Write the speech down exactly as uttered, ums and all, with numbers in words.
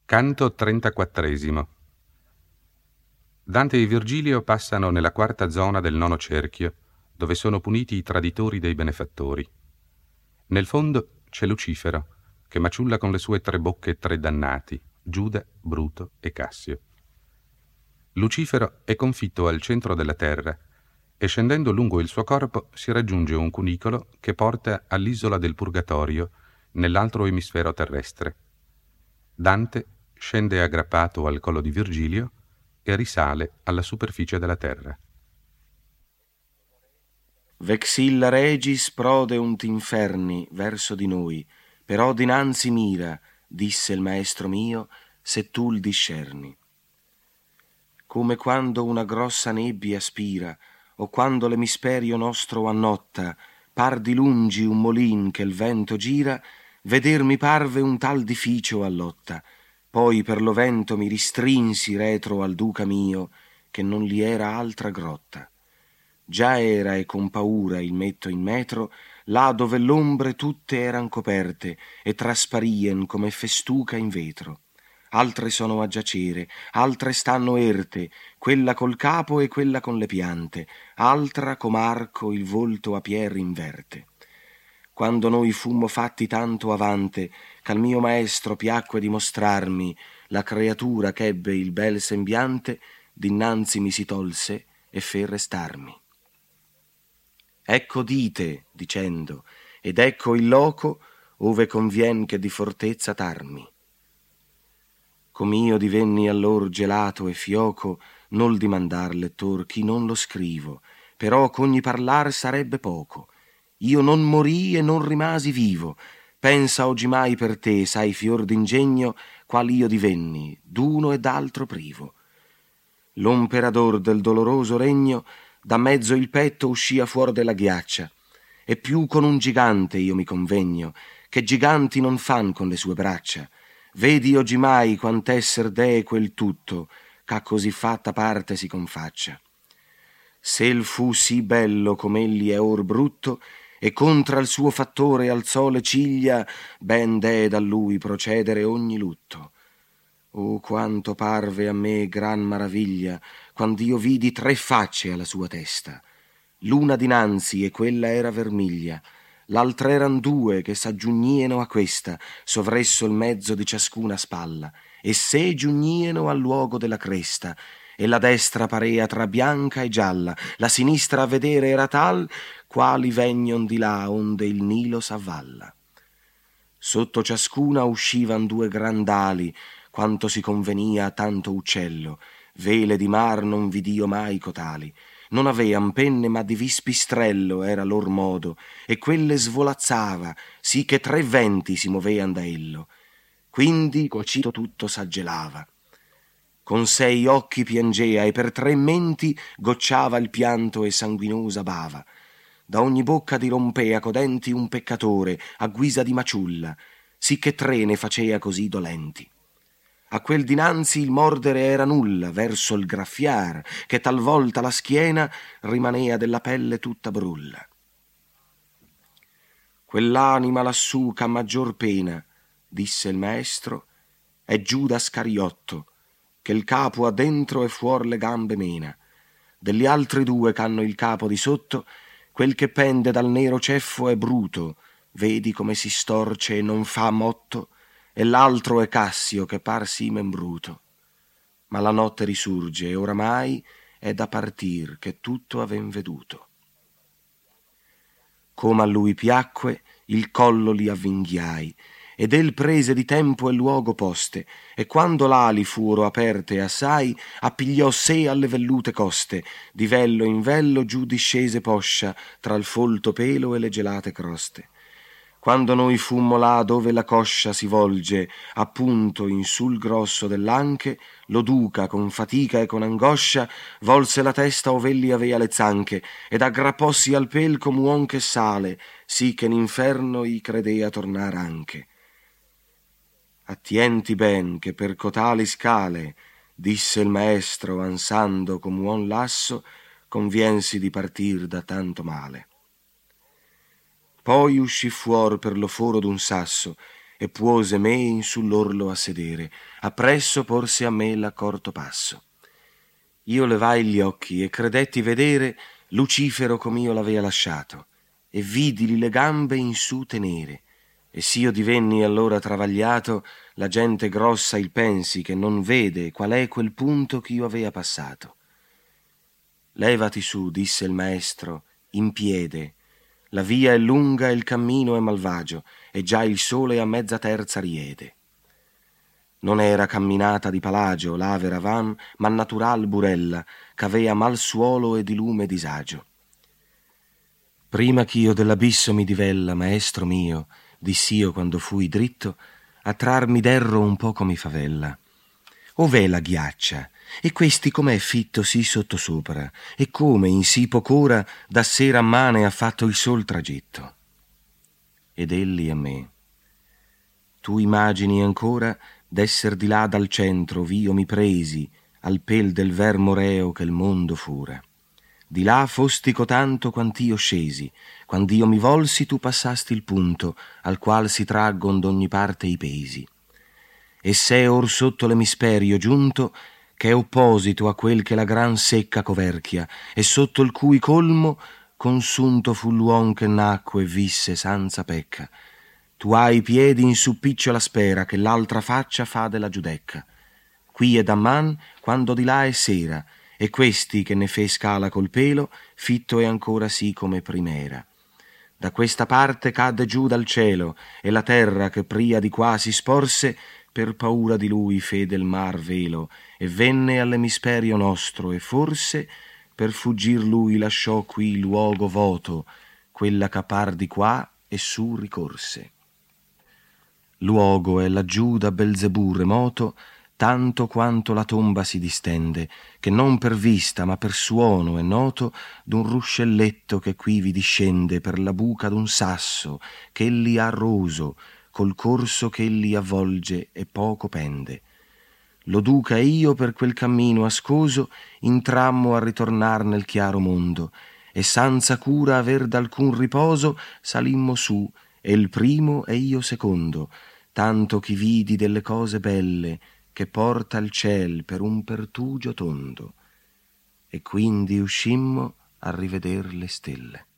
Canto trentaquattresimo. Dante e Virgilio passano nella quarta zona del nono cerchio, dove sono puniti i traditori dei benefattori. Nel fondo c'è Lucifero, che maciulla con le sue tre bocche tre dannati, Giuda, Bruto e Cassio. Lucifero è confitto al centro della terra e scendendo lungo il suo corpo si raggiunge un cunicolo che porta all'isola del Purgatorio, nell'altro emisfero terrestre. Dante scende aggrappato al collo di Virgilio e risale alla superficie della terra. Vexilla regis prodeunt inferni verso di noi, però dinanzi mira, disse il maestro mio, se tu il discerni. Come quando una grossa nebbia spira, o quando l'emisperio nostro annotta, par di lungi un molin che il vento gira, veder mi parve un tal dificio allotta. Poi per lo vento mi ristrinsi retro al duca mio, che non li era altra grotta. Già era e con paura il metto in metro, là dove l'ombre tutte eran coperte e trasparien come festuca in vetro. Altre sono a giacere, altre stanno erte, quella col capo e quella con le piante, altra com'arco il volto a pier inverte. Quando noi fummo fatti tanto avante, ch'al mio maestro piacque dimostrarmi la creatura ch'ebbe il bel sembiante, dinanzi mi si tolse e fe restarmi. Ecco dite, dicendo, ed ecco il loco ove convien che di fortezza t'armi. Com'io divenni allor gelato e fioco, nol dimandar lettor chi non lo scrivo, però ch'ogni parlar sarebbe poco. Io non morii e non rimasi vivo, pensa oggimai per te, sai fior d'ingegno, qual io divenni, d'uno e d'altro privo. L'omperador del doloroso regno, da mezzo il petto uscia fuor della ghiaccia, e più con un gigante io mi convegno, che giganti non fan con le sue braccia. Vedi oggimai quant'esser dee quel tutto, ch'a così fatta parte si confaccia. S'el fu sì bello com'egli è or brutto, e contra il suo fattore alzò le ciglia, ben dee da lui procedere ogni lutto. Oh, quanto parve a me gran maraviglia, quand'io vidi tre facce alla sua testa. L'una dinanzi e quella era vermiglia, l'altra eran due che s'aggiugnieno a questa, sovresso il mezzo di ciascuna spalla, e se giugnieno al luogo della cresta, e la destra parea tra bianca e gialla, la sinistra a vedere era tal, quali vegnon di là onde il Nilo s'avvalla. Sotto ciascuna uscivan due grandali, quanto si convenia a tanto uccello, vele di mar non vidio mai cotali. Non avean penne ma di vispistrello era lor modo, e quelle svolazzava, sì che tre venti si movean da ello. Quindi cocito tutto s'aggelava. Con sei occhi piangea e per tre menti gocciava il pianto e sanguinosa bava. Da ogni bocca dirompea codenti un peccatore a guisa di maciulla, sì che tre ne facea così dolenti. A quel dinanzi il mordere era nulla verso il graffiar, che talvolta la schiena rimanea della pelle tutta brulla. Quell'anima lassù c'ha maggior pena, disse il maestro, è Giuda Scariotto, che il capo ha dentro e fuor le gambe mena. Degli altri due c'hanno il capo di sotto, quel che pende dal nero ceffo è Bruto, vedi come si storce e non fa motto, e l'altro è Cassio che par sì membruto. Ma la notte risurge e oramai è da partir che tutto aven veduto. Come a lui piacque, il collo li avvinghiai, ed el prese di tempo e luogo poste, e quando l'ali furono aperte assai, appigliò sé alle vellute coste, di vello in vello giù discese poscia, tra il folto pelo e le gelate croste. Quando noi fummo là dove la coscia si volge, appunto in sul grosso dell'anche, lo duca con fatica e con angoscia volse la testa ov'elli avea le zanche, ed aggrappossi al pel come uom che sale, sì che in inferno i credea tornar anche. Attienti ben che per cotali scale, disse il maestro ansando come uom lasso, conviensi di partir da tanto male. Poi uscì fuor per lo foro d'un sasso e puose me in sull'orlo a sedere, appresso porse a me l'accorto passo. Io levai gli occhi e credetti vedere Lucifero com'io l'avea lasciato, e vidili le gambe in su tenere, e s'io divenni allora travagliato, la gente grossa il pensi che non vede qual è quel punto ch'io avea passato. Levati su, disse il maestro, in piede. La via è lunga e il cammino è malvagio, e già il sole a mezza terza riede. Non era camminata di palagio, là veravam, ma natural burella, c'avea mal suolo e di lume disagio. Prima ch'io dell'abisso mi divella, maestro mio, diss'io quando fui dritto, a trarmi d'erro un poco mi favella. Ov'è la ghiaccia? E questi com'è fitto sì sottosopra? E come in sì poc'ora da sera a mane ha fatto il sol tragitto? Ed elli a me: tu immagini ancora d'esser di là dal centro v'io mi presi al pel del ver moreo che il mondo fura. Di là fosti cotanto quant'io scesi, quand'io mi volsi tu passasti il punto al qual si traggon d'ogni parte i pesi. E s'è or sotto l'emisperio giunto che è opposito a quel che la gran secca coverchia, e sotto il cui colmo consunto fu l'uom che nacque e visse senza pecca. Tu hai i piedi in su picciola spera che l'altra faccia fa della giudecca. Qui è da man quando di là è sera, e questi che ne fe scala col pelo fitto è ancora sì come primera. Da questa parte cadde giù dal cielo, e la terra che pria di qua si sporse per paura di lui fe del mar velo, e venne all'emisperio nostro, e forse per fuggir lui lasciò qui luogo voto, quella che par di qua e su ricorse. Luogo è laggiù da Belzebù remoto, tanto quanto la tomba si distende, che non per vista ma per suono è noto d'un ruscelletto che qui vi discende per la buca d'un sasso ch'elli ha roso, col corso ch'elli avvolge e poco pende. Lo duca e io per quel cammino ascoso intrammo a ritornar nel chiaro mondo, e senza cura aver d'alcun riposo salimmo su, e il primo e io secondo, tanto chi vidi delle cose belle che porta il ciel per un pertugio tondo, e quindi uscimmo a riveder le stelle.